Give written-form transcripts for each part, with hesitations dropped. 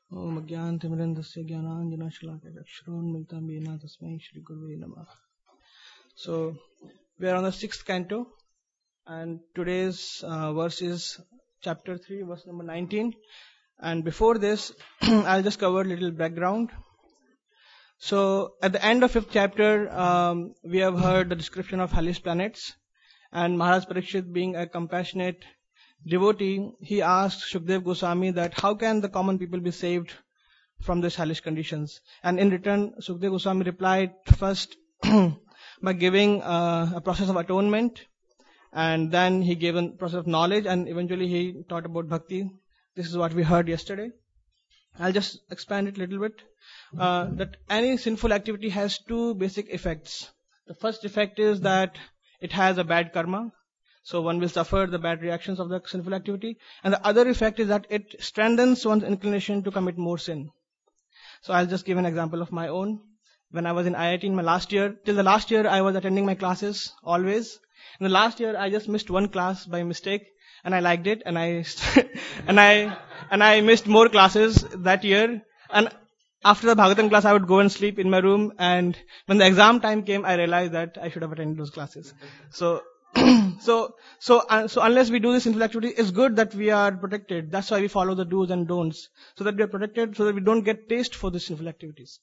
ओम अज्ञानतिमिरन्धस्य ज्ञानाञ्जनशलाकचक्षुरुन्मिलितं येन तस्मै श्रीगुरवे नमः. So we are on the 6th canto, and today's verse is chapter 3, verse number 19. And before this, I'll just cover a little background. So at the end of 5th chapter, we have heard the description of hellish planets, and Maharaj Parikshit, being a compassionate devotee, he asked Shukdev Goswami that how can the common people be saved from these hellish conditions. And in return, Shukdev Goswami replied first by giving a process of atonement, and then he gave a process of knowledge, and eventually he taught about bhakti. This is what we heard yesterday. I'll just expand it a little bit. That any sinful activity has two basic effects. The first effect is that it has a bad karma. So one will suffer the bad reactions of the sinful activity. And the other effect is that it strengthens one's inclination to commit more sin. So I'll just give an example of my own. When I was in IIT in my last year, till the last year I was attending my classes always. In the last year I just missed one class by mistake, and I liked it, and I missed more classes that year. And after the Bhagavatam class I would go and sleep in my room, and when the exam time came I realized that I should have attended those classes. So unless we do this sinful activity, it's good that we are protected. That's why we follow the do's and don'ts, so that we are protected, so that we don't get taste for the sinful activities.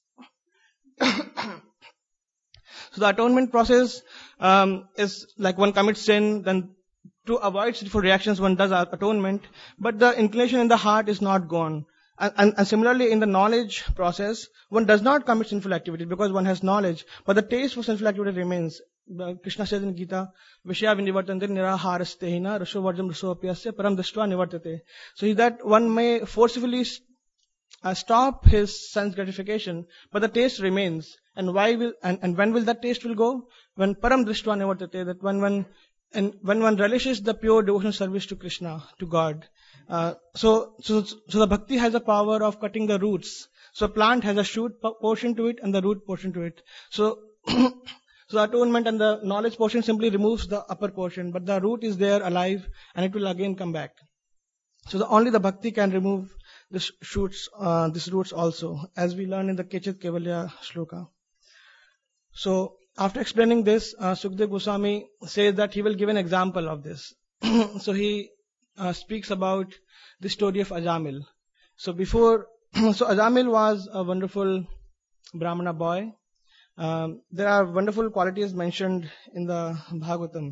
So the atonement process is like one commits sin, then to avoid sinful reactions one does atonement, but the inclination in the heart is not gone. And similarly in the knowledge process, one does not commit sinful activities because one has knowledge, but the taste for sinful activity remains. Krishna says in Gita, Vishya vinivartante niraharastehina rasho varjam rasopyasya param drishtva nivartate. So that one may forcefully stop his sense gratification, but the taste remains. And when will that taste will go? When param drishtva nivartate, that when one relishes the pure devotional service to Krishna, to God. So the bhakti has a power of cutting the roots. So a plant has a shoot portion to it and the root portion to it. So the atonement and the knowledge portion simply removes the upper portion, but the root is there alive, and it will again come back. So only the bhakti can remove these roots also, as we learn in the Kechit Kevalya shloka. So after explaining this, Shukdev Goswami says that he will give an example of this. So he speaks about the story of Ajamil. So Ajamil was a wonderful Brahmana boy. There are wonderful qualities mentioned in the Bhagavatam.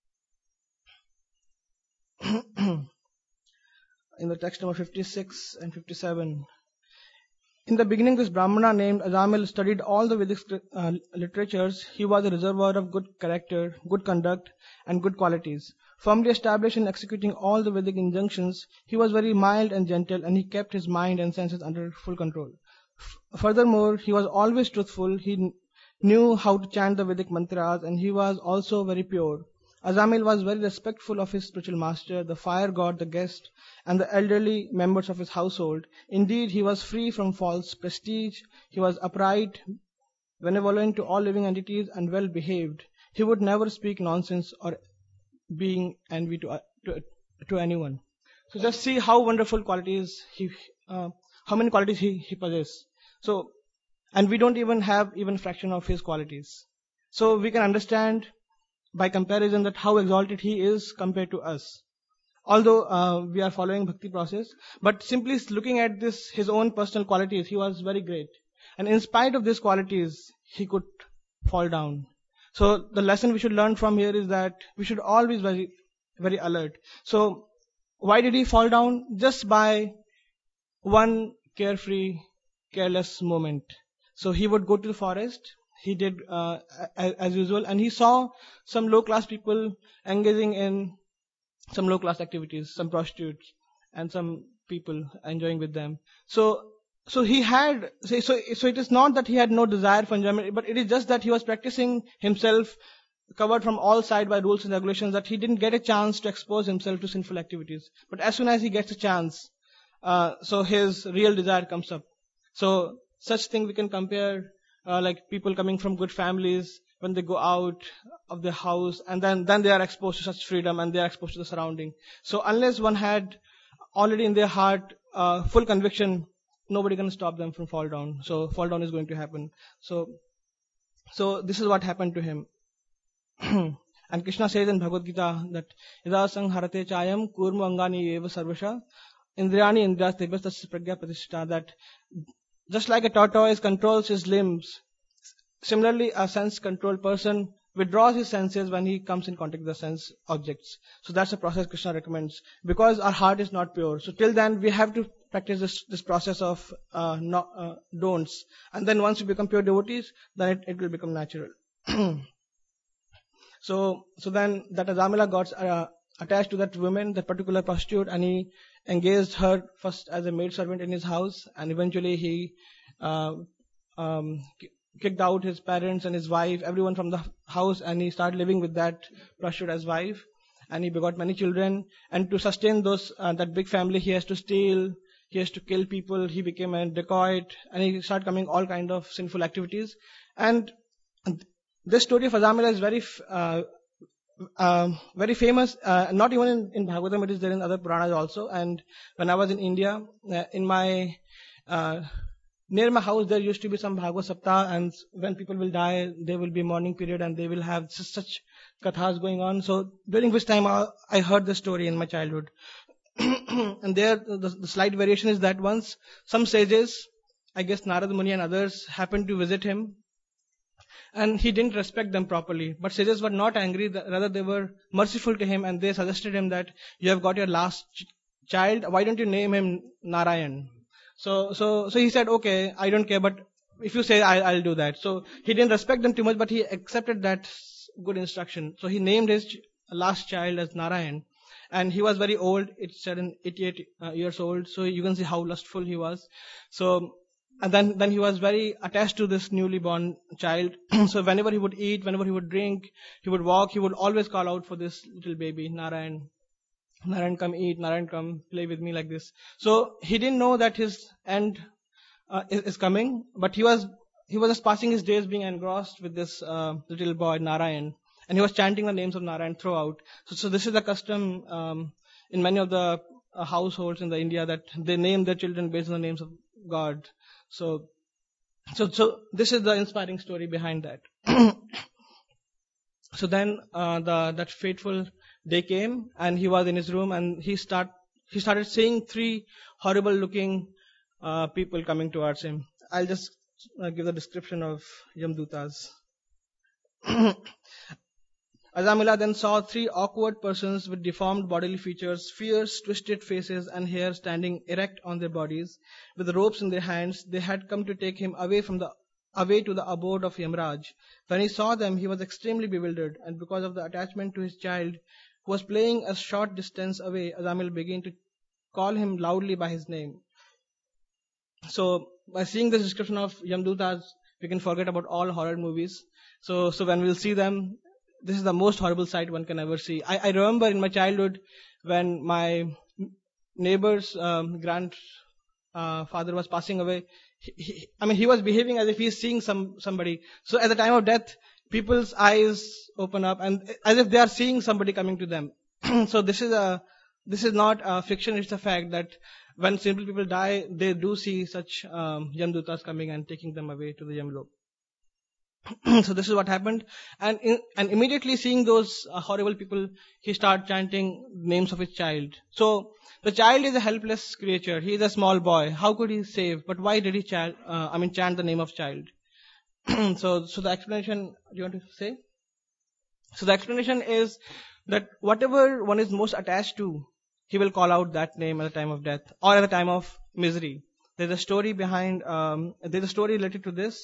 In the text number 56 and 57. In the beginning, this Brahmana named Ajamil studied all the Vedic literatures. He was a reservoir of good character, good conduct, and good qualities. Firmly established in executing all the Vedic injunctions, he was very mild and gentle, and he kept his mind and senses under full control. Furthermore, he was always truthful. He knew how to chant the Vedic mantras, and he was also very pure. Ajamil was very respectful of his spiritual master, the fire god, the guest, and the elderly members of his household. Indeed, he was free from false prestige. He was upright, benevolent to all living entities, and well behaved. He would never speak nonsense or being envy to anyone. So just see how wonderful qualities how many qualities he possesses. So, and we don't even have even fraction of his qualities. So we can understand by comparison that how exalted he is compared to us. Although we are following bhakti process, but simply looking at his own personal qualities, he was very great. And in spite of these qualities, he could fall down. So the lesson we should learn from here is that we should always be very, very alert. So why did he fall down? Just by one carefree, careless moment. So he would go to the forest. He did as usual, and he saw some low-class people engaging in some low-class activities, some prostitutes, and some people enjoying with them. So it is not that he had no desire for enjoyment, but it is just that he was practicing himself, covered from all sides by rules and regulations, that he didn't get a chance to expose himself to sinful activities. But as soon as he gets a chance, so his real desire comes up. So such thing we can compare. Like people coming from good families, when they go out of the house, and then they are exposed to such freedom, and they are exposed to the surrounding. So unless one had already in their heart full conviction nobody can stop them from fall down. So fall down is going to happen. So this is what happened to him. And Krishna says in Bhagavad Gita that Yada Sangharate Chayam Kurma Angani Eva Sarvasha Indriyani Indriyas Tebas Tasya Pragya Pratishtha, that just like a tortoise controls his limbs, similarly a sense-controlled person withdraws his senses when he comes in contact with the sense objects. So that's the process Krishna recommends, because our heart is not pure. So till then we have to practice this process of don'ts, and then once you become pure devotees, then it will become natural. So then that Ajamila got attached to that woman, that particular prostitute, and he engaged her first as a maid servant in his house, and eventually he kicked out his parents and his wife, everyone from the house, and he started living with that prostitute as wife, and he begot many children. And to sustain that big family, he has to steal, he has to kill people, he became a dacoit, and he started committing all kind of sinful activities. And this story of Ajamila is very famous, not even in Bhagavatam, it is there in other Puranas also. And when I was in India, near my house, there used to be some Bhagavad Saptah, and when people will die, there will be mourning period, and they will have such kathas going on. So during which time I heard the story in my childhood. And there, the slight variation is that once some sages, I guess Narad Muni and others, happened to visit him, and he didn't respect them properly. But sages were not angry, rather they were merciful to him, and they suggested him that you have got your last child, why don't you name him Narayan? So he said, okay, I don't care, but if you say, I'll do that. So he didn't respect them too much, but he accepted that good instruction. So he named his last child as Narayan. And he was very old, it said 88 years old, so you can see how lustful he was. So, and then he was very attached to this newly born child. So whenever he would eat, whenever he would drink, he would walk, he would always call out for this little baby, Narayan. Narayan, come eat, Narayan, come play with me, like this. So he didn't know that his end is coming, but he was just passing his days being engrossed with this little boy, Narayan. And he was chanting the names of Narayan throughout. So this is the custom in many of the households in the India, that they name their children based on the names of God. So this is the inspiring story behind that. So then that fateful day came, and he was in his room, and he started seeing 3 horrible looking people coming towards him. I'll just give the description of Yamdutas. Ajamila then saw 3 awkward persons with deformed bodily features, fierce, twisted faces, and hair standing erect on their bodies, with ropes in their hands. They had come to take him away to the abode of Yamraj. When he saw them, he was extremely bewildered, and because of the attachment to his child, who was playing a short distance away, Ajamil began to call him loudly by his name. So, by seeing this description of Yamdutas, we can forget about all horror movies. So when we'll see them, this is the most horrible sight one can ever see. I remember in my childhood when my neighbor's grandfather was passing away. He was behaving as if he's seeing somebody. So at the time of death, people's eyes open up, and as if they are seeing somebody coming to them. So this is not a fiction; it's a fact that when simple people die, they do see such Yamdutas coming and taking them away to the Yamlok. So this is what happened, and immediately seeing those horrible people, he started chanting names of his child. So the child is a helpless creature. He is a small boy. How could he save? But why did he chant the name of child? So the explanation, do you want to say? So the explanation is that whatever one is most attached to, he will call out that name at the time of death or at the time of misery. There's a story related to this.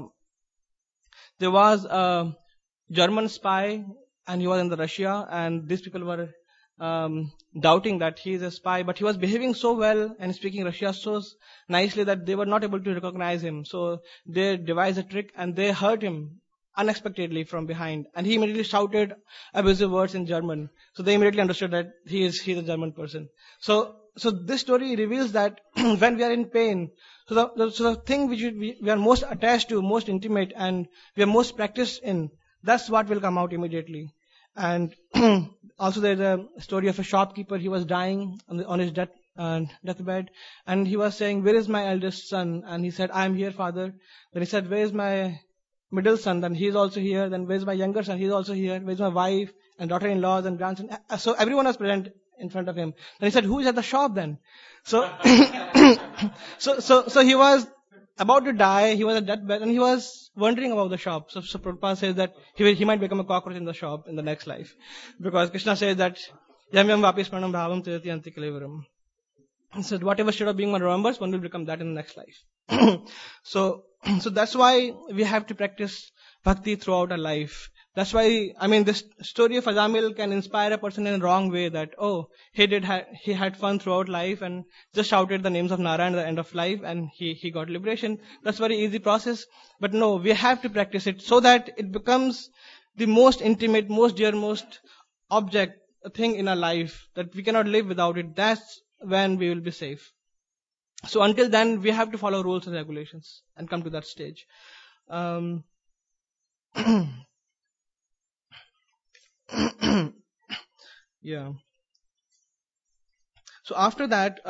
There was a German spy, and he was in Russia, and these people were doubting that he is a spy, but he was behaving so well and speaking Russian so nicely that they were not able to recognize him. So they devised a trick, and they hurt him unexpectedly from behind, and he immediately shouted abusive words in German. So they immediately understood that he's a German person. So this story reveals that when we are in pain, so the thing which we are most attached to, most intimate, and we are most practiced in, that's what will come out immediately. And also there's a story of a shopkeeper. He was dying on his deathbed, and he was saying, "Where is my eldest son?" And he said, "I am here, father." Then he said, "Where is my middle son?" Then he is also here. Then where is my younger son? He is also here. Where is my wife and daughter-in-laws and grandson? So everyone was present in front of him. Then he said, "Who is at the shop then?" So, so he was about to die. He was at deathbed, and he was wondering about the shop. So Prabhupada says that he might become a cockroach in the shop in the next life, because Krishna says that yam yam vapis pranam bhavam tirati anti kalevaram. He said, whatever state of being one remembers, one will become that in the next life. So that's why we have to practice bhakti throughout our life. That's why, this story of Ajamil can inspire a person in a wrong way that, he had fun throughout life and just shouted the names of Narayan at the end of life and he got liberation. That's a very easy process. But no, we have to practice it so that it becomes the most intimate, most dear, most object, a thing in our life that we cannot live without it. That's when we will be safe. So until then, we have to follow rules and regulations and come to that stage. Yeah. So after that,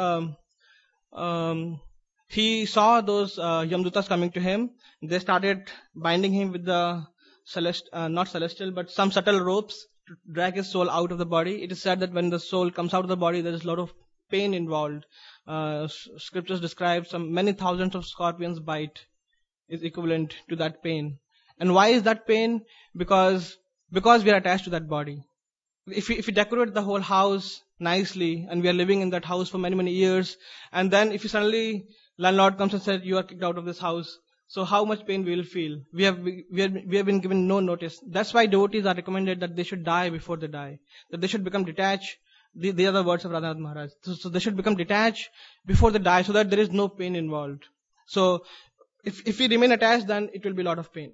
he saw those Yamdutas coming to him. They started binding him with the not celestial, but some subtle ropes to drag his soul out of the body. It is said that when the soul comes out of the body, there is a lot of pain involved. Scriptures describe many thousands of scorpions bite is equivalent to that pain. And why is that pain? Because we are attached to that body. If we decorate the whole house nicely and we are living in that house for many, many years, and then if suddenly landlord comes and says you are kicked out of this house, so how much pain we will feel? We have been given no notice. That's why devotees are recommended that they should die before they die. That they should become detached. They are the words of Radhanath Maharaj. So they should become detached before they die so that there is no pain involved. So if we remain attached, then it will be a lot of pain.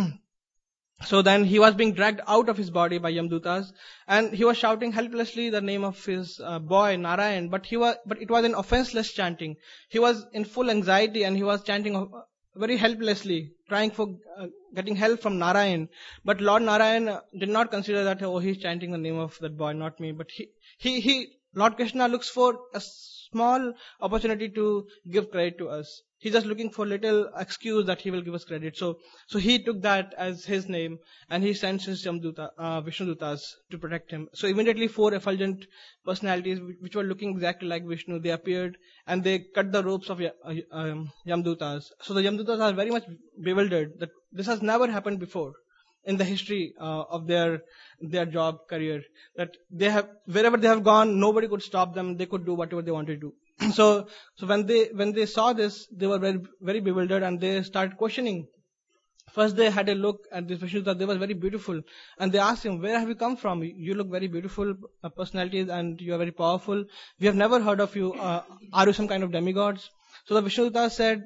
So then he was being dragged out of his body by Yamdutas, and he was shouting helplessly the name of his boy Narayan, but it was an offenseless chanting. He was in full anxiety and he was chanting very helplessly, trying for getting help from Narayan. But Lord Narayan did not consider that, he's chanting the name of that boy, not me. But Lord Krishna looks for a small opportunity to give credit to us. He's just looking for little excuse that he will give us credit. So he took that as his name and he sent his Vishnudutas to protect him. So immediately 4 effulgent personalities which were looking exactly like Vishnu, they appeared and they cut the ropes of Yamdutas. So the Yamdutas are very much bewildered that this has never happened before in the history of their job career. That wherever they have gone, nobody could stop them. They could do whatever they wanted to do. So when they saw this, they were very, very bewildered and they started questioning. First they had a look at this Vishnu that they were very beautiful, and they asked him, "Where have you come from? You look very beautiful personalities and you are very powerful. We have never heard of you. Are you some kind of demigods?" So the Vishnudutas said,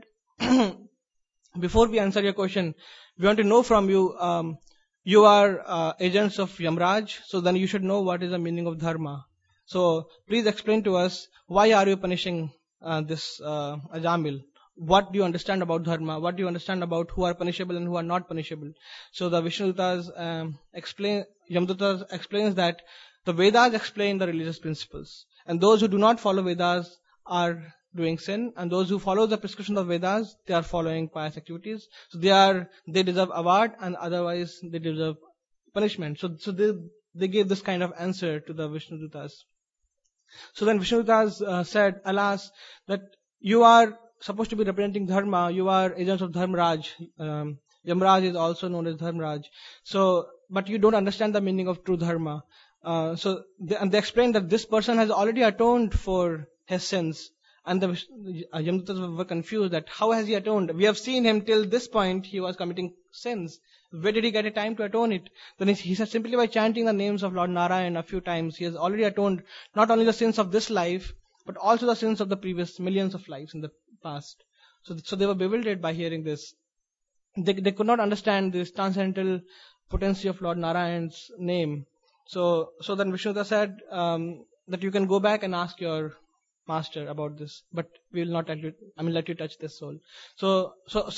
"Before we answer your question, we want to know from you. You are agents of Yamraj, so then you should know what is the meaning of dharma. So please explain to us, why are you punishing this Ajamil? What do you understand about dharma? What do you understand about who are punishable and who are not punishable?" So the Vishnudutas Yamdutas explains that the Vedas explain the religious principles, and those who do not follow Vedas are doing sin, and those who follow the prescription of Vedas, they are following pious activities. So they deserve award, and otherwise they deserve punishment. So they gave this kind of answer to the Vishnudutas. So then Vishnudutas said, "Alas, that you are supposed to be representing dharma. You are agents of Dharmaraj. Yamraj is also known as Dharmaraj. So, but you don't understand the meaning of true dharma." So they explained that this person has already atoned for his sins. And the Yamdutas were confused that how has he atoned? We have seen him till this point, he was committing sins. Where did he get a time to atone it? Then he said, simply by chanting the names of Lord Narayan a few times, he has already atoned not only the sins of this life, but also the sins of the previous millions of lives in the past. So they were bewildered by hearing this. They could not understand this transcendental potency of Lord Narayan's name. So then Vishnuduta said that you can go back and ask your master about this, but we will not let you touch this soul. So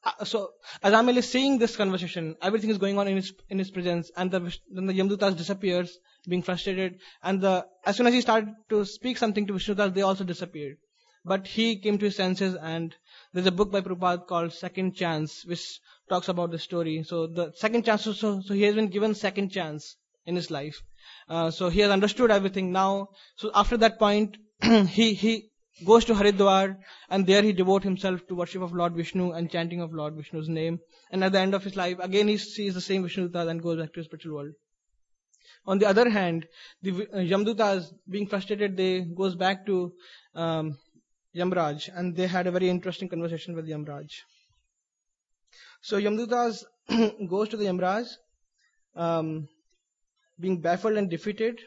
so Azamil is seeing this conversation. Everything is going on in his presence, and then the Yamdutas disappears, being frustrated. And as soon as he started to speak something to Vishnudas, they also disappeared. But he came to his senses, and there's a book by Prabhupada called Second Chance, which talks about the story. So the second chance, so he has been given second chance in his life. So he has understood everything now. So after that point, he goes to Haridwar, and there he devotes himself to worship of Lord Vishnu and chanting of Lord Vishnu's name. And at the end of his life, again he sees the same Vishnudutas and goes back to his spiritual world. On the other hand, the Yamdutas, being frustrated, they goes back to Yamraj, and they had a very interesting conversation with Yamraj. So Yamdutas goes to the Yamraj, being baffled and defeated,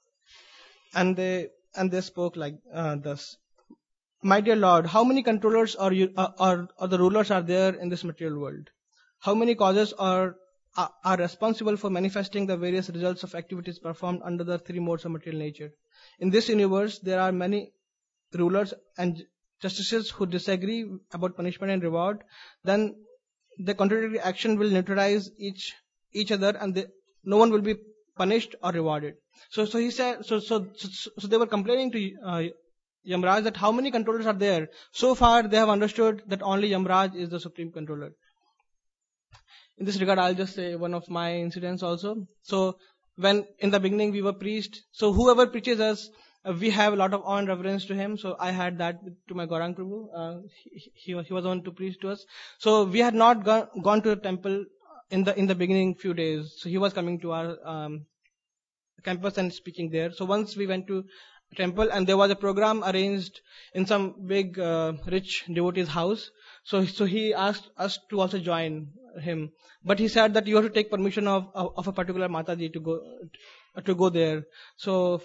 and they spoke like thus: "My dear Lord, how many controllers or the rulers are there in this material world? How many causes are responsible for manifesting the various results of activities performed under the three modes of material nature? In this universe, there are many rulers and justices who disagree about punishment and reward. Then the contradictory action will neutralize each other, and no one will be punished or rewarded." So he said. So they were complaining to Yamraj that how many controllers are there. So far they have understood that only Yamraj is the supreme controller. In this regard, I'll just say one of my incidents also. So when in the beginning we were preached, so whoever preaches us, we have a lot of awe and reverence to him. So I had that to my Gaurang Prabhu. He was on to preach to us. So we had not gone to the temple in the beginning few days. So he was coming to our campus and speaking there. So once we went to temple, and there was a program arranged in some big rich devotee's house. So he asked us to also join him, but he said that you have to take permission of a particular Mataji to go there. So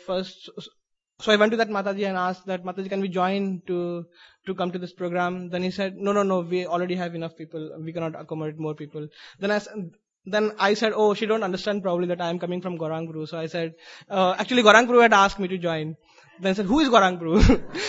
I went to that Mataji and asked that, "Mataji, can we join to come to this program?" Then he said, no, we already have enough people. We cannot accommodate more people. Then I said, "Oh, she don't understand probably that I am coming from Gaurang Guru." So I said, actually Gaurang Guru had asked me to join. Then I said, "Who is Gaurang Guru?"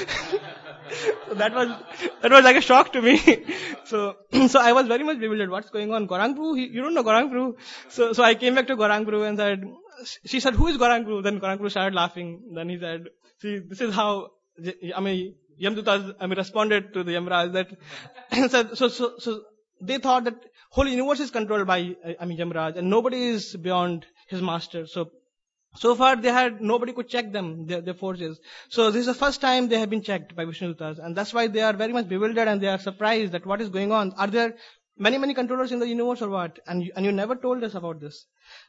So that was like a shock to me. So I was very much bewildered. What's going on? Gaurang Guru? You don't know Gaurang Guru? So I came back to Gaurang Guru and said, she said, "Who is Gaurang Guru?" Then Gaurang Guru started laughing. Then he said, "See, this is how, Yamdutas, responded to the Yamraj that," said, so they thought that whole universe is controlled by, Yamraj, and nobody is beyond his master. So far they had, nobody could check them, their forces. So this is the first time they have been checked by Vishnudutas, and that's why they are very much bewildered and they are surprised that what is going on. Are there many controllers in the universe or what? And you never told us about this.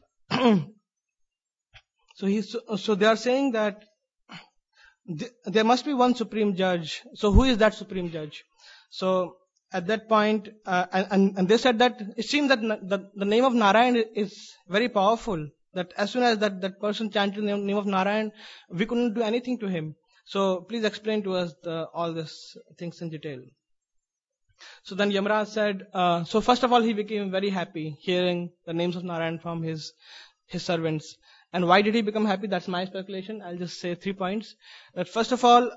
So they are saying that there must be one supreme judge. So who is that supreme judge? So at that point, and they said that it seems that the name of Narayan is very powerful. That as soon as that person chanted the name of Narayan, we couldn't do anything to him. So please explain to us all these things in detail. So then Yamraj said, so first of all, he became very happy hearing the names of Narayan from his servants. And why did he become happy? That's my speculation. I'll just say 3 points. That first of all,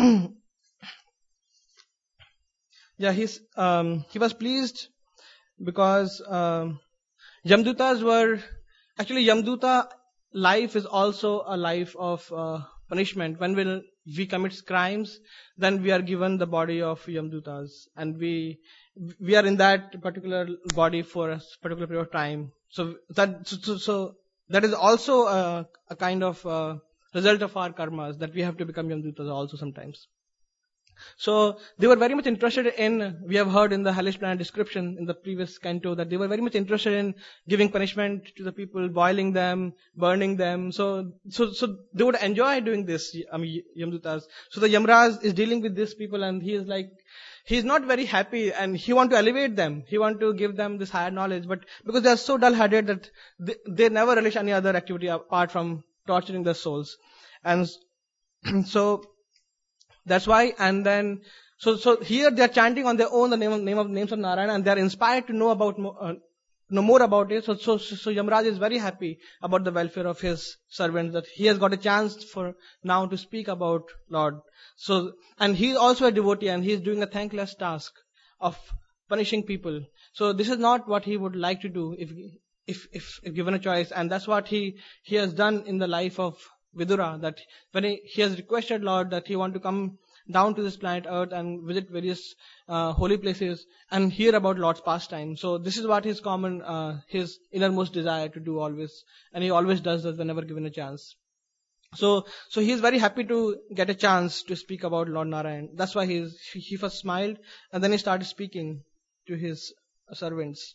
he was pleased because Yamdutas were, actually Yamduta life is also a life of punishment. When we commit crimes, then we are given the body of Yamdutas, and we are in that particular body for a particular period of time. So that is also a kind of result of our karmas, that we have to become Yamdutas also sometimes. So they were very much interested in, we have heard in the hellish planet description in the previous canto, that they were very much interested in giving punishment to the people, boiling them, burning them. So they would enjoy doing this, Yamdutas. So the Yamraj is dealing with these people, and he is not very happy, and he want to elevate them. He want to give them this higher knowledge, but because they are so dull-headed that they never relish any other activity apart from torturing their souls. And so that's why, and then, so here they are chanting on their own the names of Narayana, and they are inspired to know more about it. So Yamraj is very happy about the welfare of his servants, that he has got a chance for now to speak about Lord. So, and he is also a devotee, and he is doing a thankless task of punishing people. So this is not what he would like to do if given a choice, and that's what he has done in the life of Vidura. That when he has requested Lord that he want to come down to this planet Earth and visit various holy places and hear about Lord's pastime. So this is what his innermost desire to do always, and he always does that whenever given a chance. So he is very happy to get a chance to speak about Lord Narayan. That's why he first smiled and then he started speaking to his servants.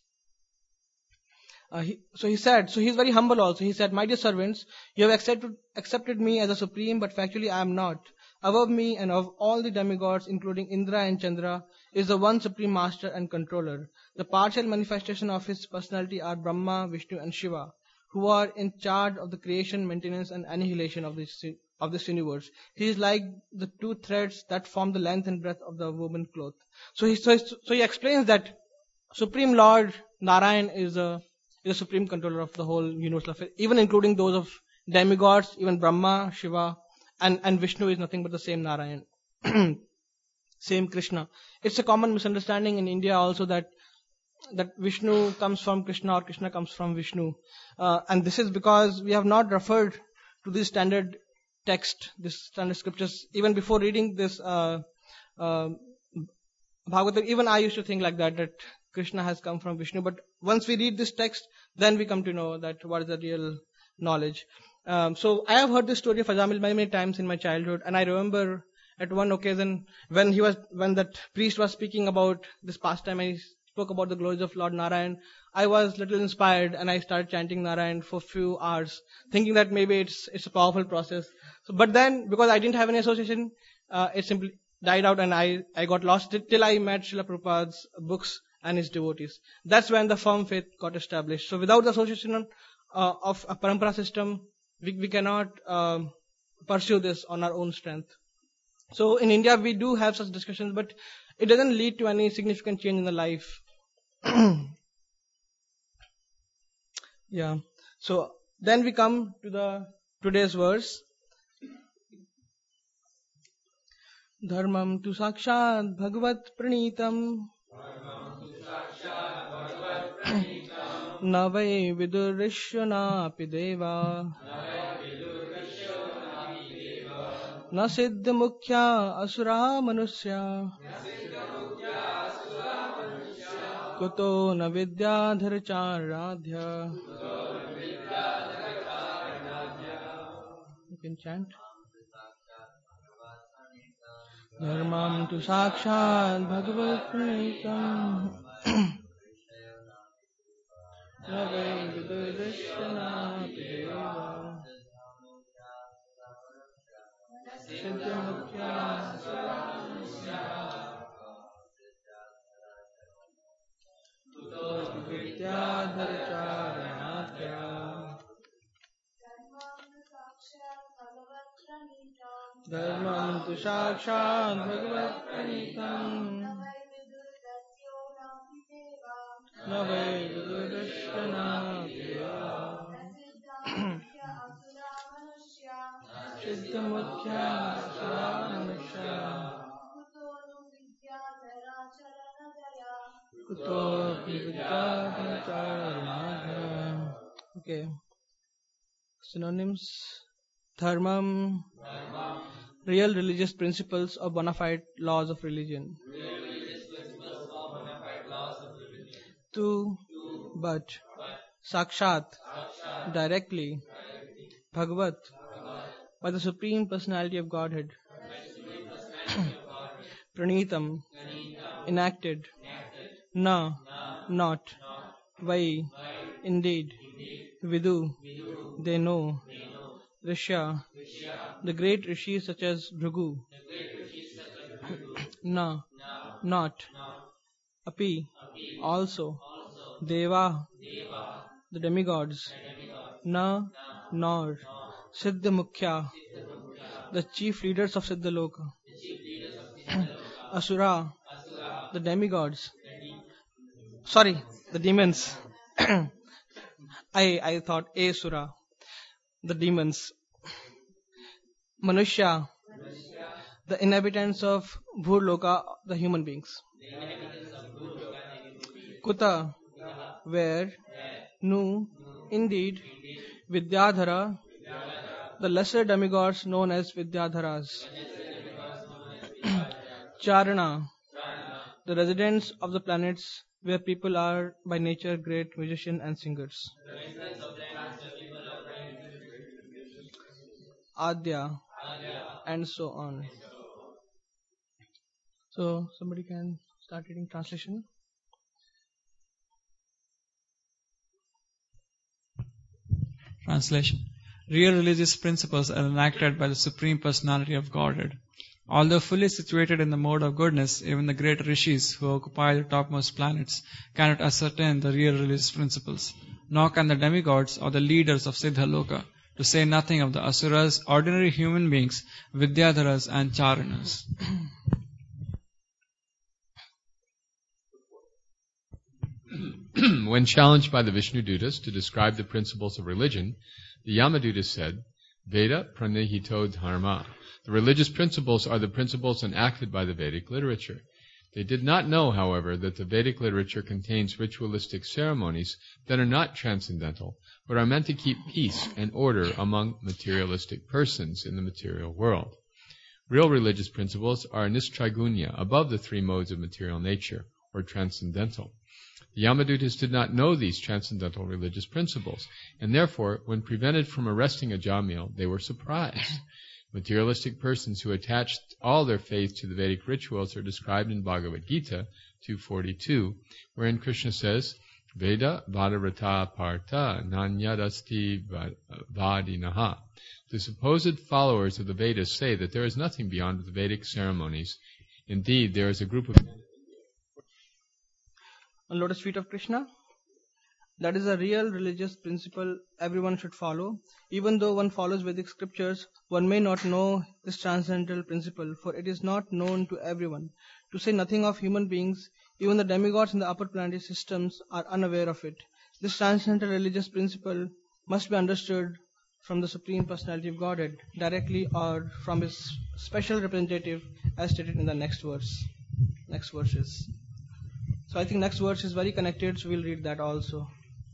So he's very humble also. He said, "My dear servants, you have accepted me as a supreme, but factually I am not. Above me and of all the demigods, including Indra and Chandra, is the one supreme master and controller. The partial manifestation of his personality are Brahma, Vishnu and Shiva, who are in charge of the creation, maintenance and annihilation of this universe. He is like the two threads that form the length and breadth of the woven cloth." So he explains that Supreme Lord Narayan is a supreme controller of the whole universe of it, even including those of demigods, even Brahma, Shiva, and Vishnu is nothing but the same Narayan, same Krishna. It's a common misunderstanding in India also that Vishnu comes from Krishna or Krishna comes from Vishnu, and this is because we have not referred to this standard text, this standard scriptures. Even before reading this Bhagavatam, even I used to think like that Krishna has come from Vishnu. But once we read this text, then we come to know that what is the real knowledge. So I have heard this story of Ajamil many times in my childhood, and I remember at one occasion when that priest was speaking about this pastime, and he spoke about the glories of Lord Narayan, I was little inspired and I started chanting Narayan for few hours, thinking that maybe it's a powerful process. So, but then because I didn't have any association, it simply died out and I got lost till I met Srila Prabhupada's books and his devotees. That's when the firm faith got established. So without the association of a parampara system, we cannot pursue this on our own strength. So in India we do have such discussions, but it doesn't lead to any significant change in the life. Yeah. So then we come to today's verse. Dharmam tu sakshat bhagavat pranitam na vai vidurishvanapi deva na siddha mukhya asura manusya kuto na vidyadhar charadhya. You can chant. Dharmam tu sakshat bhagavat pranitam navai vidurishvanapi deva siddha mukhya vidyadhar charanatya. Dharmam tu sakshat bhagavat pranitam navai vidurishvanapi deva siddha mukhya asura kuto vidyadhar charanatya. Okay. Synonyms. Dharmam, real religious principles or bona fide laws of religion. Tu, but. Sakshat, directly. Bhagavat, by the Supreme Personality of Godhead. Pranitam, enacted. Na, not. Vai, indeed. Vidu, they know. Rishya, the great rishis such as Bhrigu. Na, not. Api, also. Deva, the demigods. Na, nor. Siddha Mukhya, the chief leaders of Siddhaloka. Asura, the demigods. Sorry, the demons. I thought Asura, the demons. Manushya, the inhabitants of Bhurloka, the human beings. Kuta, where, Nu, indeed, Vidyadhara, the lesser demigods known as Vidyadharas, Charana, the residents of the planets where people are by nature great musicians and singers, Adya, and so on. So, somebody can start reading translation. Translation. Real religious principles are enacted by the Supreme Personality of Godhead. Although fully situated in the mode of goodness, even the great rishis who occupy the topmost planets cannot ascertain the real religious principles, nor can the demigods or the leaders of Siddha Loka, to say nothing of the asuras, ordinary human beings, Vidyadharas and Charanas. When challenged by the Vishnudutas to describe the principles of religion, the Yamadutas said, Veda pranihito dharma. The religious principles are the principles enacted by the Vedic literature. They did not know, however, that the Vedic literature contains ritualistic ceremonies that are not transcendental, but are meant to keep peace and order among materialistic persons in the material world. Real religious principles are nistrigunya, above the three modes of material nature, or transcendental. The Yamadutas did not know these transcendental religious principles, and therefore, when prevented from arresting Ajamil, they were surprised. Materialistic persons who attached all their faith to the Vedic rituals are described in Bhagavad Gita 2.42, wherein Krishna says, Veda Vadarata Partha Nanyadasti Vadinaha. The supposed followers of the Vedas say that there is nothing beyond the Vedic ceremonies. Indeed, there is a group of on lotus feet of Krishna. That is a real religious principle everyone should follow. Even though one follows Vedic scriptures, one may not know this transcendental principle, for it is not known to everyone. To say nothing of human beings, even the demigods in the upper planetary systems are unaware of it. This transcendental religious principle must be understood from the Supreme Personality of Godhead, directly or from His special representative, as stated in the next verses. So I think next verse is very connected, so we'll read that also.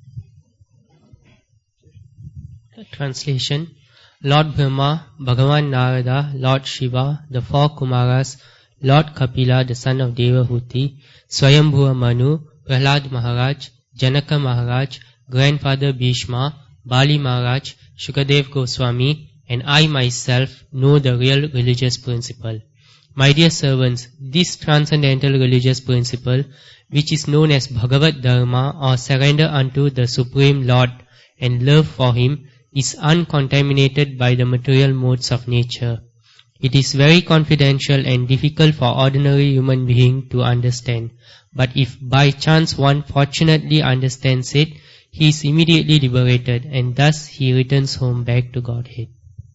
Translation. Lord Brahma, Bhagavan Narada, Lord Shiva, the four Kumaras, Lord Kapila, the son of Devahuti, Swayambhuva Manu, Prahlad Maharaj, Janaka Maharaj, Grandfather Bhishma, Bali Maharaj, Shukadev Goswami, and I myself know the real religious principle. My dear servants, this transcendental religious principle, which is known as Bhagavad Dharma, or surrender unto the Supreme Lord and love for Him, is uncontaminated by the material modes of nature. It is very confidential and difficult for ordinary human being to understand. But if by chance one fortunately understands it, he is immediately liberated, and thus he returns home back to Godhead.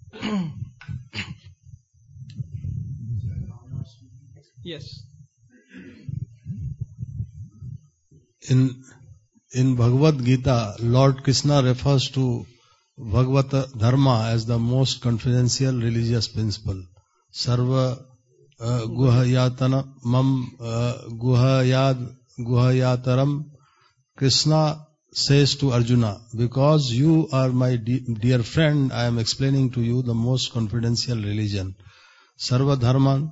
Yes. In Bhagavad Gita, Lord Krishna refers to Bhagavata Dharma as the most confidential religious principle. Sarva guhayatana mam guhayataram. Krishna says to Arjuna, because you are my dear friend, I am explaining to you the most confidential religion. Sarva dharman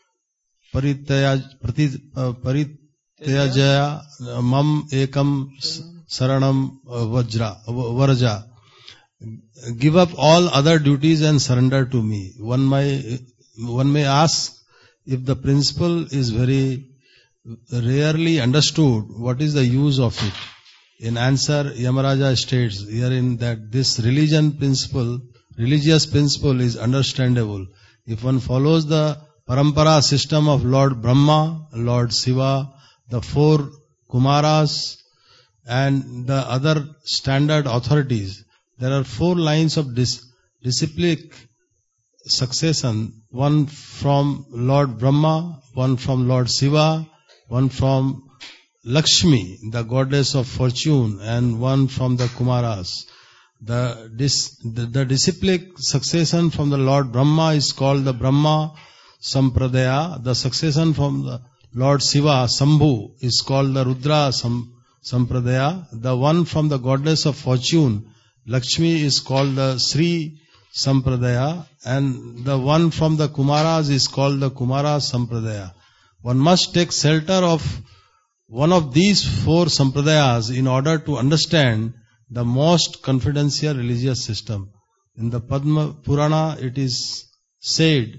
paritayajaya mam ekam saranam varja. Give up all other duties and surrender to me. One may ask, if the principle is very rarely understood, what is the use of it? In answer, Yamaraja states herein that this religious principle is understandable. If one follows the parampara system of Lord Brahma, Lord Shiva, the four Kumaras, and the other standard authorities, there are 4 lines of disciplic succession, one from Lord Brahma, one from Lord Shiva, one from Lakshmi, the goddess of fortune, and one from the Kumaras. The disciplic succession from the Lord Brahma is called the Brahma Sampradaya. The succession from the Lord Shiva, Sambhu, is called the Rudra Sampradaya. The one from the goddess of fortune, Lakshmi, is called the Sri Sampradaya. And the one from the Kumaras is called the Kumara Sampradaya. One must take shelter of one of these four Sampradayas in order to understand the most confidential religious system. In the Padma Purana it is said,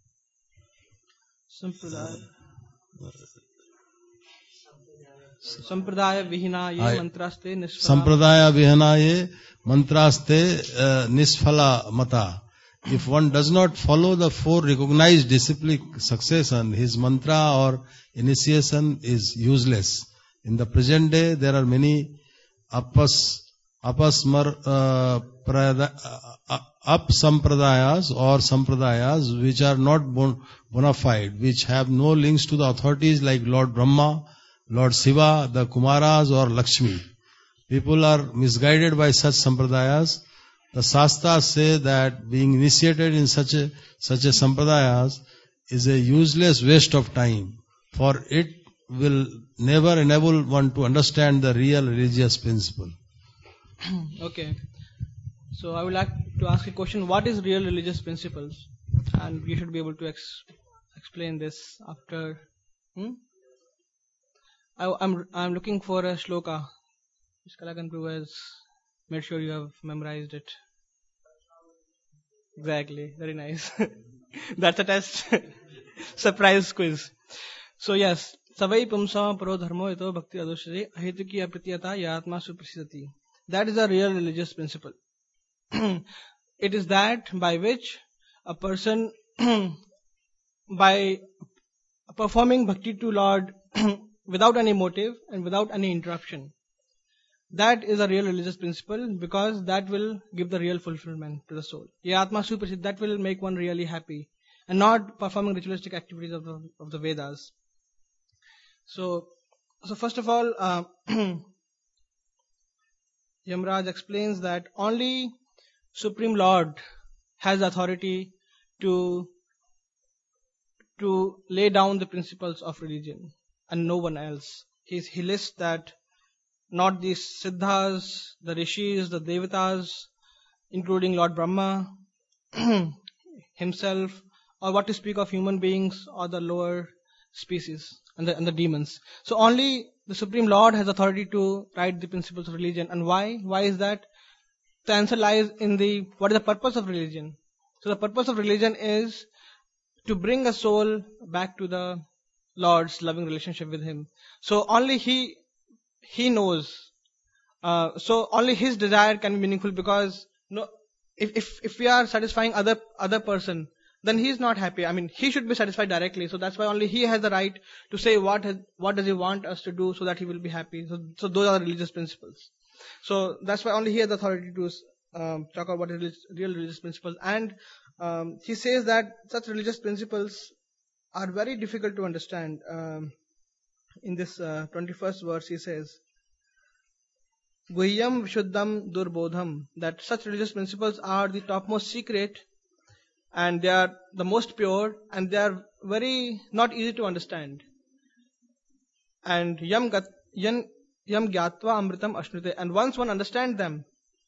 Sampradaya Vihinaye Mantraste Nishphala. Sampradaya Vihanaye Mantraste Nishphala Mata. If one does not follow the four recognized disciplic succession, his mantra or initiation is useless. In the present day, there are many up-sampradayas or sampradayas which are not bona fide, which have no links to the authorities like Lord Brahma, Lord Shiva, the Kumaras or Lakshmi. People are misguided by such sampradayas. The Shastras say that being initiated in such a sampradayas is a useless waste of time, for it will never enable one to understand the real religious principle. Okay. So I would like to ask a question. What is real religious principles? And we should be able to explain this after. I'm looking for a shloka. Which Kalakanpru has made sure you have memorized it. Exactly. Very nice. That's a test. Surprise quiz. So yes. Savai pumsa paro dharmo ito bhakti adoshre ahetuki apritiyata yatma suprasidati. That is a real religious principle. It is that by which a person, by performing bhakti to Lord without any motive and without any interruption, that is a real religious principle, because that will give the real fulfillment to the soul. Yatma suprasidati, that will make one really happy, and not performing ritualistic activities of the Vedas. So first of all, Yamraj explains that only Supreme Lord has authority to lay down the principles of religion, and no one else. He lists that not the Siddhas, the Rishis, the Devatas, including Lord Brahma himself, or what to speak of human beings or the lower species and the demons. So only the Supreme Lord has authority to write the principles of religion. And why? Why is that? The answer lies in what is the purpose of religion. So the purpose of religion is to bring a soul back to the Lord's loving relationship with Him. So only He knows. So only His desire can be meaningful, because if we are satisfying other person, then he is not happy. I mean, he should be satisfied directly. So that's why only he has the right to say what does he want us to do so that he will be happy. So those are religious principles. So that's why only he has the authority to talk about real religious principles. And he says that such religious principles are very difficult to understand. In this 21st verse, he says, Guhyam Vishuddham Durbodham, that such religious principles are the topmost secret, and they are the most pure, and they are very not easy to understand. And Yam Gyatva Amritam Ashnute, and once one understands them,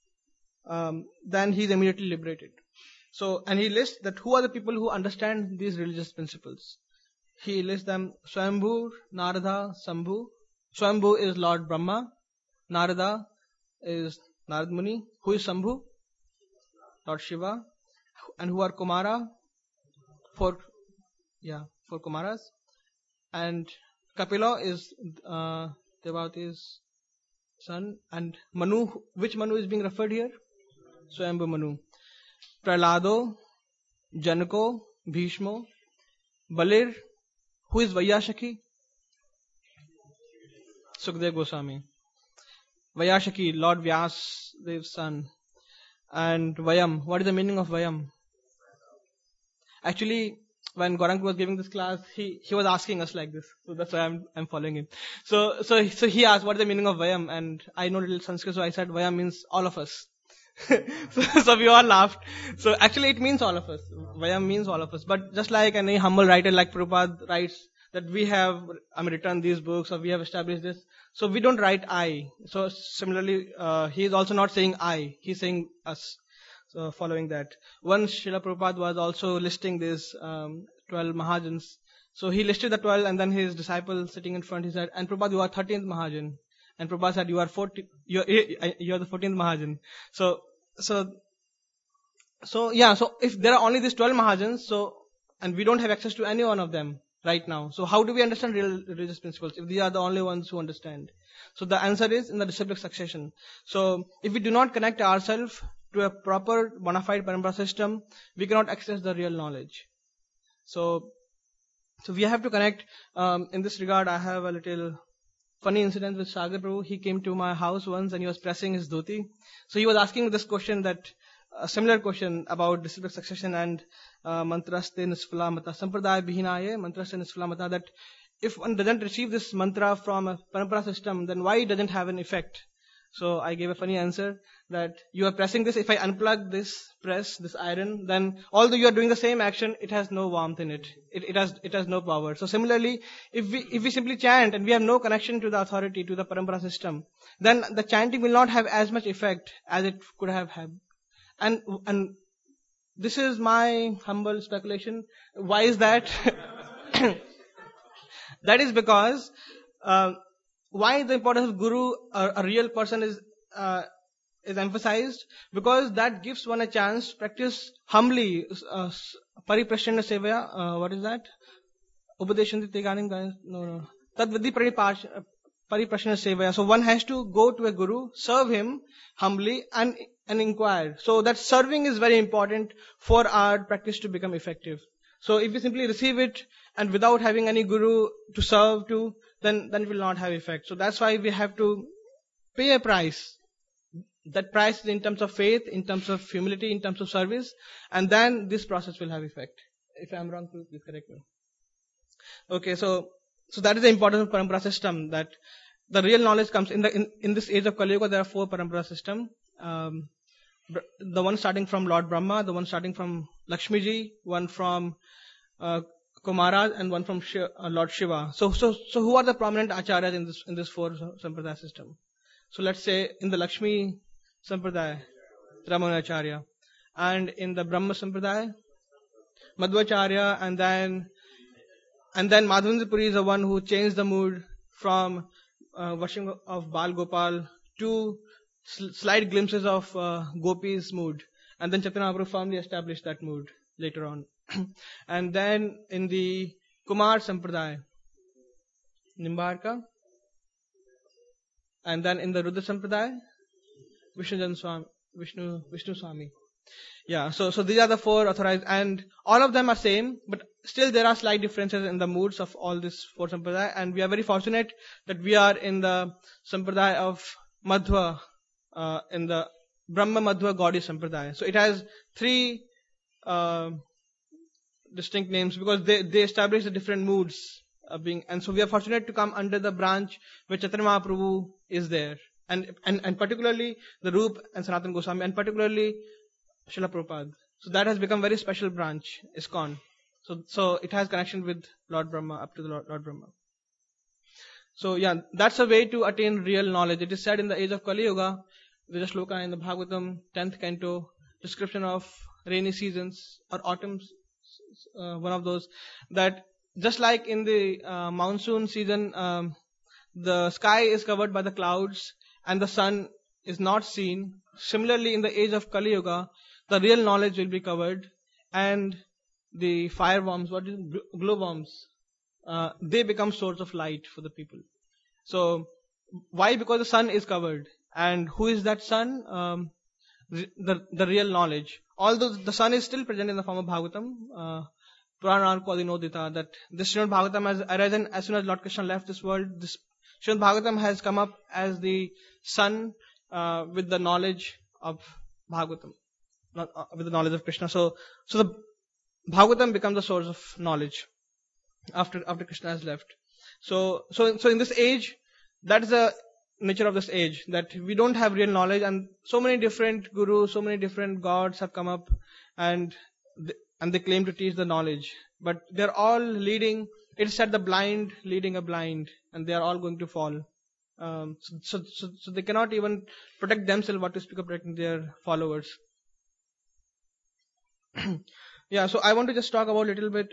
then he is immediately liberated. So, and he lists that who are the people who understand these religious principles. He lists them: Swayambhu, Narada, Sambhu. Swayambhu is Lord Brahma. Narada is Narad Muni. Who is Sambhu? Lord Shiva. And who are Kumara? Four Kumaras. And Kapila is Devati's son. And Manu, which Manu is being referred here? Swayambhu Manu. Prahlado, Janako, Bhishmo, Balir. Who is Vaiyashaki? Sukdev Goswami. Vaiyashaki, Lord Vyasdev's son. And Vayam. What is the meaning of Vayam? Actually, when Gauranga was giving this class, he was asking us like this. So that's why I'm following him. So he asked, what is the meaning of Vayam? And I know little Sanskrit, so I said Vayam means all of us. so we all laughed. So actually it means all of us. Vayam means all of us. But just like any humble writer like Prabhupada writes that we have written these books or we have established this. So we don't write I. So similarly, he is also not saying I. He's saying us. So following that, once Srila Prabhupada was also listing these 12 Mahajans. So he listed the 12 and then his disciple sitting in front, he said, and Prabhupada, you are 13th Mahajan. And Prabhupada said, you are the 14th Mahajan. So if there are only these 12 Mahajans, and we don't have access to any one of them right now, so how do we understand real religious principles if these are the only ones who understand? So the answer is in the disciplic succession. So if we do not connect ourselves to a proper bona fide parampara system, we cannot access the real knowledge. So we have to connect. In this regard, I have a little funny incident with Sagar Prabhu. He came to my house once and he was pressing his dhoti. So he was asking this question, a similar question about disciplic succession and mantraste nisfala mata, sampradaya bihinaye mantraste nisfala mata, that if one doesn't receive this mantra from a parampara system, then why it doesn't have an effect? So I gave a funny answer that you are pressing this. If I unplug this iron, then although you are doing the same action, it has no warmth in it. It has no power. So similarly, if we simply chant and we have no connection to the authority, to the parampara system, then the chanting will not have as much effect as it could have had. And this is my humble speculation. Why is that? That is because why the importance of guru, a real person, is emphasized, because that gives one a chance to practice humbly. Pariprashanna sevaya, what is that? Upadeshanti teganim, no. Tadvidi pariprashanna sevaya. So one has to go to a guru, serve him humbly and inquire. So that serving is very important for our practice to become effective. So if we simply receive it and without having any guru to serve to, then it will not have effect. So that's why we have to pay a price. That price is in terms of faith, in terms of humility, in terms of service, and then this process will have effect. If I am wrong, please correct me. Okay, so that is the importance of parampara system, that the real knowledge comes in this age of Kali Yuga. There are 4 parampara systems. The one starting from Lord Brahma, the one starting from Lakshmi Ji, one from Kumara, and one from Lord Shiva. So who are the prominent acharyas in this 4 sampradaya system? So let's say in the Lakshmi sampradaya, Ramana Acharya, and in the Brahma sampradaya, Madhvacharya, and then Madhavendra Puri is the one who changed the mood from worship of Bal Gopal to slight glimpses of Gopi's mood, and then Chaitanya Mahaprabhu firmly established that mood later on. And then in the Kumar Sampradaya, Nimbarka, and then in the Rudra Sampradaya, Vishnu Swami. Yeah, so these are the 4 authorized, and all of them are same, but still there are slight differences in the moods of all these 4 sampradaya, and we are very fortunate that we are in the sampradaya of Madhva, in the Brahma Madhva Gaudiya Sampradaya. So it has 3 distinct names because they establish the different moods and so we are fortunate to come under the branch where Chaitanya Mahaprabhu is there, and particularly the Rup and Sanatana Goswami, and particularly Srila Prabhupada. So that has become very special branch, ISKCON. So it has connection with Lord Brahma, up to the Lord Brahma. So yeah, that's a way to attain real knowledge. It is said in the age of Kali Yuga, there's a shloka in the Bhagavatam, 10th canto, description of rainy seasons or autumns, one of those, that just like in the monsoon season, the sky is covered by the clouds and the sun is not seen. Similarly, in the age of Kali Yuga, the real knowledge will be covered, and the fire worms, glowworms, they become source of light for the people. So, why? Because the sun is covered. And who is that sun? The real knowledge. Although the sun is still present in the form of Bhagavatam, Purana Kodinodita, that this Srimad Bhagavatam has arisen as soon as Lord Krishna left this world. This Srimad Bhagavatam has come up as the sun with the knowledge of Bhagavatam, with the knowledge of Krishna. So the Bhagavatam becomes the source of knowledge after Krishna has left. So in this age, that is the nature of this age, that we don't have real knowledge, and so many different gurus, so many different gods have come up, and they claim to teach the knowledge, but they're all leading it said the blind leading a blind, and they are all going to fall. So they cannot even protect themselves, what to speak of protecting their followers. Yeah, so I want to just talk about a little bit.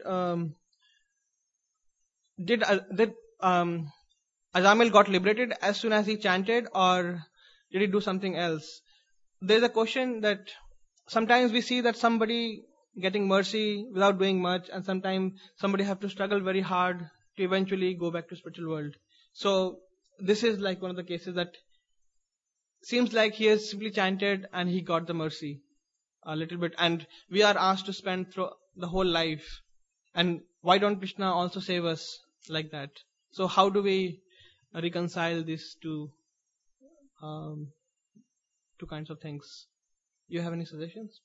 Did Azamil got liberated as soon as he chanted, or did he do something else? There's a question that sometimes we see that somebody getting mercy without doing much, and sometimes somebody have to struggle very hard to eventually go back to spiritual world. So this is like one of the cases that seems like he has simply chanted and he got the mercy a little bit, and we are asked to spend through the whole life. And why don't Krishna also save us like that? So how do we reconcile these two kinds of things? You have any suggestions?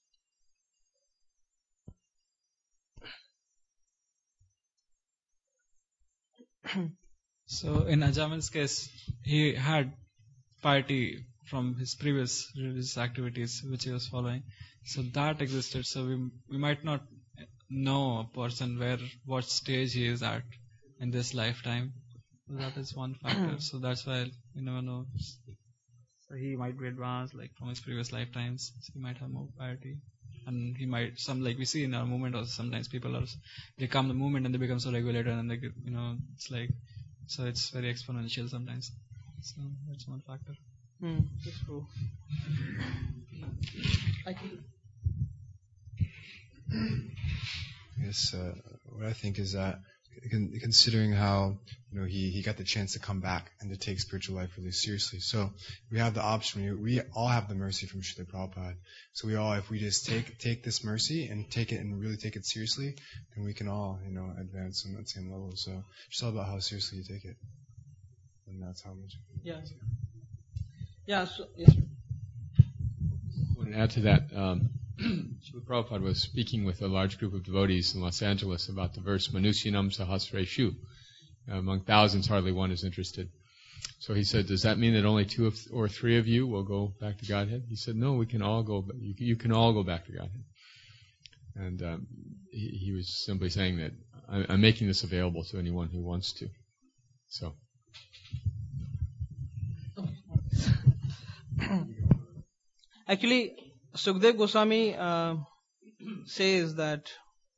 So in Ajamil's case, he had piety from his previous religious activities which he was following. So that existed. So we might not know a person what stage he is at in this lifetime. So that is one factor. So that's why you never know. So he might be advanced like from his previous lifetimes. So he might have more piety. And he might, like we see in our movement also, sometimes people they come the movement and they become so regulated and they get, it's like, so it's very exponential sometimes. So that's one factor. That's true. Yes, what I think is that considering how he got the chance to come back and to take spiritual life really seriously, so we have the option. We all have the mercy from Srila Prabhupada. So we all, if we just take this mercy and take it and really take it seriously, then we can all advance on that same level. So it's all about how seriously you take it, and that's how much. Yeah. Yeah. So yes. I want to add to that. Srila Prabhupada was speaking with a large group of devotees in Los Angeles about the verse Manusyanam Sahasreshu. Among thousands, hardly one is interested. So he said, does that mean that only 2 or 3 of you will go back to Godhead? He said, no, we can all go. You can all go back to Godhead. And he was simply saying that I'm making this available to anyone who wants to. So. Actually, Sukdev Goswami says that,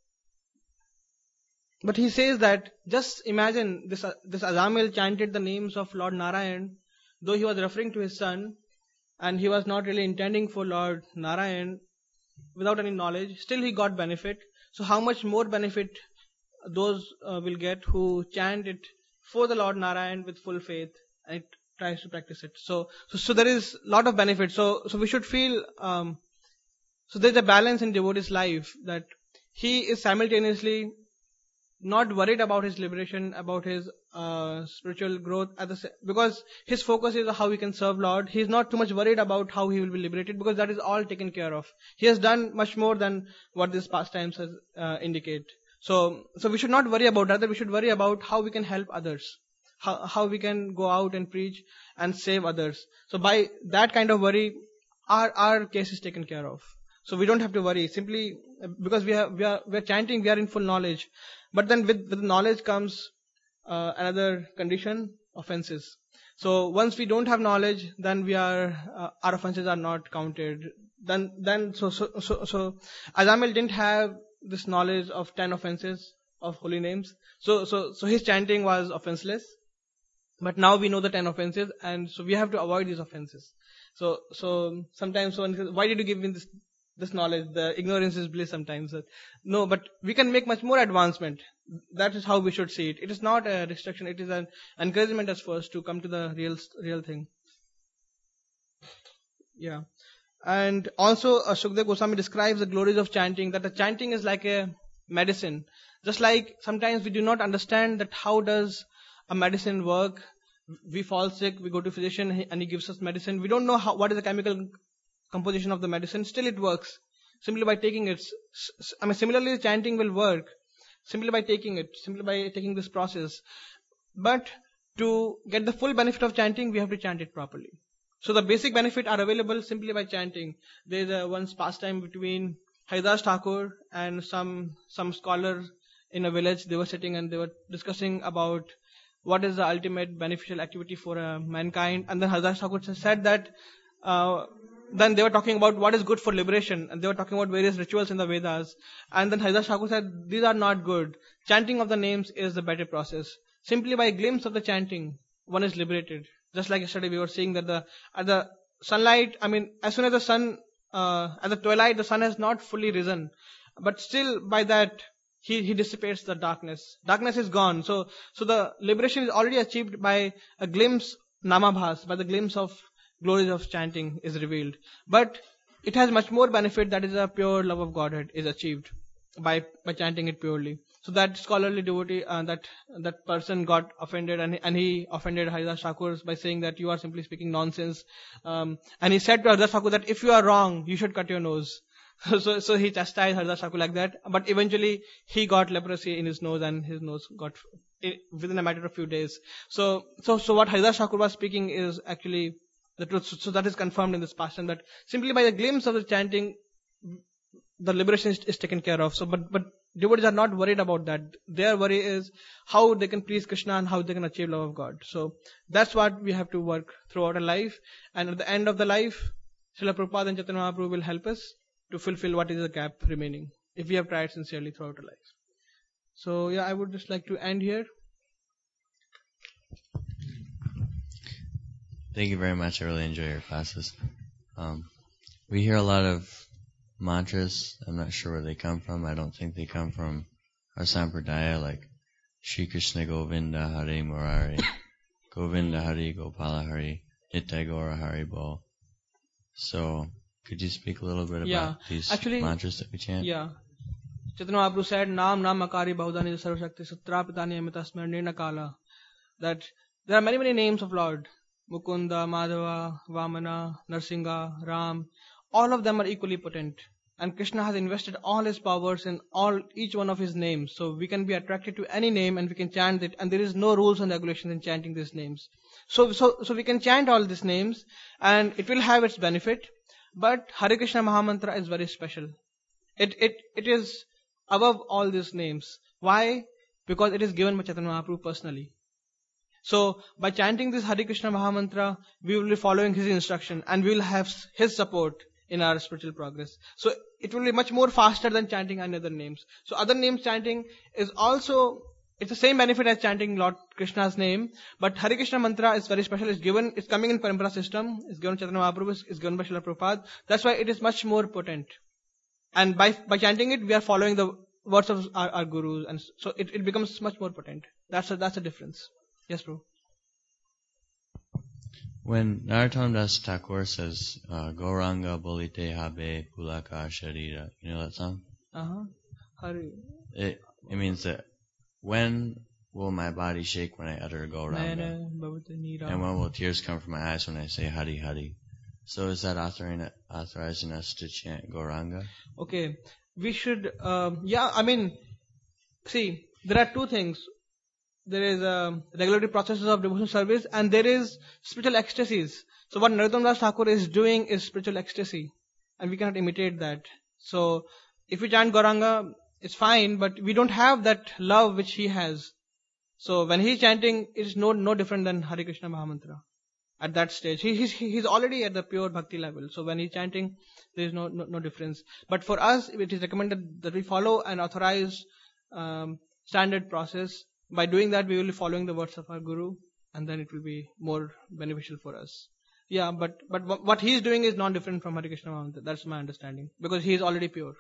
but he says that just imagine this Azamil chanted the names of Lord Narayan, though he was referring to his son, and he was not really intending for Lord Narayan without any knowledge. Still, he got benefit. So, how much more benefit those will get who chant it for the Lord Narayan with full faith and tries to practice it. So there is a lot of benefit. So we should feel. So there's a balance in devotee's life that he is simultaneously not worried about his liberation, about his spiritual growth, because his focus is how he can serve Lord. He is not too much worried about how he will be liberated, because that is all taken care of. He has done much more than what this pastimes has indicate. So we should not worry about that. We should worry about how we can help others, how we can go out and preach and save others. So by that kind of worry, our case is taken care of. So we don't have to worry, simply because we are chanting, we are in full knowledge. But then with knowledge comes another condition, offenses. So once we don't have knowledge, then our offenses are not counted. Then so Azamil didn't have this knowledge of 10 offenses of holy names. So his chanting was offenseless. But now we know the 10 offenses, and so we have to avoid these offenses. So sometimes someone says, why did you give me this knowledge? The ignorance is bliss sometimes. No, but we can make much more advancement. That is how we should see it. It is not a restriction. It is an encouragement as first to come to the real thing. Yeah. And also Sukdev Goswami describes the glories of chanting, that the chanting is like a medicine. Just like sometimes we do not understand that how does a medicine work. We fall sick, we go to physician and he gives us medicine. We don't know what is the chemical composition of the medicine. Still it works simply by taking it. Similarly chanting will work simply by taking it, simply by taking this process. But to get the full benefit of chanting, we have to chant it properly. So the basic benefit are available simply by chanting. There is once pastime between Haridas Thakur and some scholar in a village. They were sitting and they were discussing about what is the ultimate beneficial activity for mankind. And then Haridas Thakur said that then they were talking about what is good for liberation, and they were talking about various rituals in the Vedas. And then Haridas Thakur said, these are not good. Chanting of the names is the better process. Simply by a glimpse of the chanting, one is liberated. Just like yesterday we were seeing that at the sunlight, as soon as the sun, at the twilight, the sun has not fully risen. But still by that, he dissipates the darkness. Darkness is gone. So the liberation is already achieved by a glimpse, namabhas, by the glimpse of glories of chanting is revealed. But it has much more benefit, that is a pure love of Godhead is achieved by chanting it purely. So that scholarly devotee, that person got offended, and he offended Haridas Thakur by saying that you are simply speaking nonsense. And he said to Haridas Thakur that if you are wrong, you should cut your nose. So he chastised Haridas Thakur like that. But eventually he got leprosy in his nose, and his nose got within a matter of few days. So what Haridas Thakur was speaking is actually the truth. So that is confirmed in this passion, that simply by the glimpse of the chanting, the liberation is taken care of. So, but devotees are not worried about that. Their worry is how they can please Krishna and how they can achieve love of God. So that's what we have to work throughout our life. And at the end of the life, Srila Prabhupada and Chaitanya Mahaprabhu will help us to fulfill what is the gap remaining, if we have tried sincerely throughout our life. So yeah, I would just like to end here. Thank you very much. I really enjoy your classes. We hear a lot of mantras. I'm not sure where they come from. I don't think they come from our Sampradaya, like Shri Krishna Govinda Hari Murari, Govinda Hari Gopala Hari, Nitya Gaura Hari Bo. So, could you speak a little bit about these mantras that we chant? Yeah. Chaitanya Mahaprabhu said, Nam Akari Bahudani Sarvashakti Sutrapitani Amitasmar Nirna Kala. That there are many names of Lord. Mukunda, Madhava, Vamana, Narsingha, Ram. All of them are equally potent. And Krishna has invested all his powers in each one of his names. So we can be attracted to any name and we can chant it. And there is no rules and regulations in chanting these names. So we can chant all these names and it will have its benefit. But Hare Krishna Mahamantra is very special. It is above all these names. Why? Because it is given by Chaitanya Mahaprabhu personally. So by chanting this Hare Krishna Mahamantra, we will be following his instruction and we will have his support in our spiritual progress. So it will be much more faster than chanting any other names. So other names chanting is also, it's the same benefit as chanting Lord Krishna's name, but Hare Krishna mantra is very special. It's coming in Parampara system. It's given by Chaitanya Mahaprabhu. It's given by Srila Prabhupada. That's why it is much more potent. And by chanting it, we are following the words of our gurus, and so it becomes much more potent. That's a difference. Yes, Prabhu. When Narottam Das Thakur says, Gauranga Bolite Habe Pulaka Sharira, you know that song? Hari. It means that when will my body shake when I utter Gauranga? And when will tears come from my eyes when I say Hari Hari? So is that authorizing us to chant Gauranga? Okay. We should, see, there are two things. There is regulatory processes of devotional service and there is spiritual ecstasies. So what Narottam Das Thakur is doing is spiritual ecstasy and we cannot imitate that. So if we chant Gauranga, it's fine, but we don't have that love which he has. So when he's chanting, it's no different than Hare Krishna Mahamantra. At that stage, he's already at the pure bhakti level. So when he's chanting, there is no difference. But for us, it is recommended that we follow an authorized standard process. By doing that, we will be following the words of our Guru, and then it will be more beneficial for us. Yeah, but what he is doing is not different from Hare Krishna Mahamantra. That's my understanding, because he is already pure.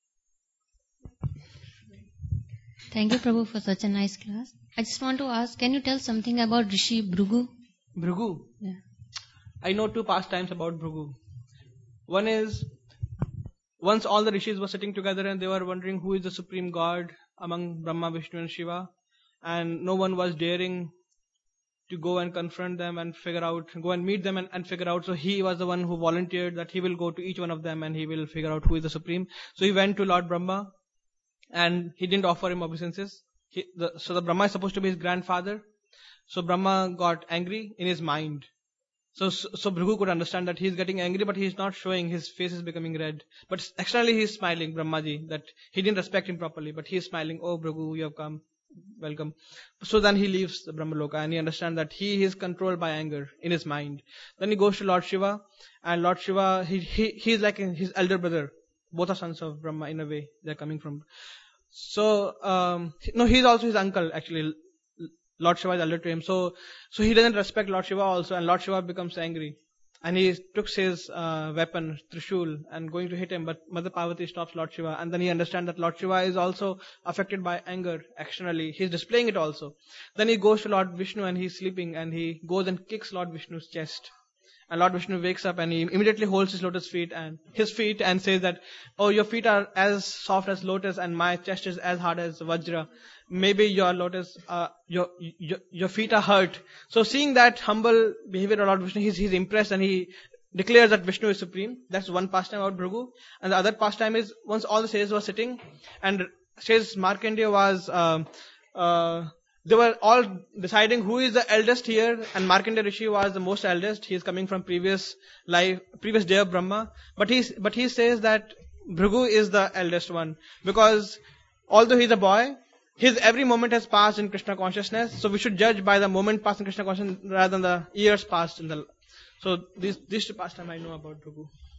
Thank you, Prabhu, for such a nice class. I just want to ask, can you tell something about Rishi Bhrigu? Bhrigu? Yeah. I know two pastimes about Bhrigu. One is, once all the rishis were sitting together and they were wondering who is the supreme god among Brahma, Vishnu and Shiva. And no one was daring to go and confront them and go and meet them and figure out. So he was the one who volunteered that he will go to each one of them and he will figure out who is the supreme. So he went to Lord Brahma and he didn't offer him obeisances. So the Brahma is supposed to be his grandfather. So Brahma got angry in his mind. So Bhrigu could understand that he is getting angry, but he is not showing. His face is becoming red. But externally he is smiling, Brahmaji, that he didn't respect him properly, but he is smiling. Oh, Bhrigu, you have come. Welcome. So then he leaves the Brahmaloka and he understands that he is controlled by anger in his mind. Then he goes to Lord Shiva, and Lord Shiva, he is like his elder brother. Both are sons of Brahma in a way. They're coming from. So, he's also his uncle actually. Lord Shiva is elder to him. So he doesn't respect Lord Shiva also, and Lord Shiva becomes angry. And he took his weapon, Trishul, and going to hit him, but Mother Parvati stops Lord Shiva. And then he understands that Lord Shiva is also affected by anger externally. He's displaying it also. Then he goes to Lord Vishnu and he's sleeping, and he goes and kicks Lord Vishnu's chest. And Lord Vishnu wakes up and he immediately holds his lotus feet and says that, oh, your feet are as soft as lotus and my chest is as hard as Vajra. Maybe your lotus, your feet are hurt. So seeing that humble behavior of Lord Vishnu, he's impressed and he declares that Vishnu is supreme. That's one pastime about Bhrigu. And the other pastime is once all the sages were sitting and says Markandeya was, they were all deciding who is the eldest here, and Markandeya Rishi was the most eldest. He is coming from previous day of Brahma. But he says that Bhrigu is the eldest one, because although he's a boy, his every moment has passed in Krishna consciousness. So we should judge by the moment passed in Krishna consciousness rather than the years passed in the. So these two pastimes I know about Bhrigu.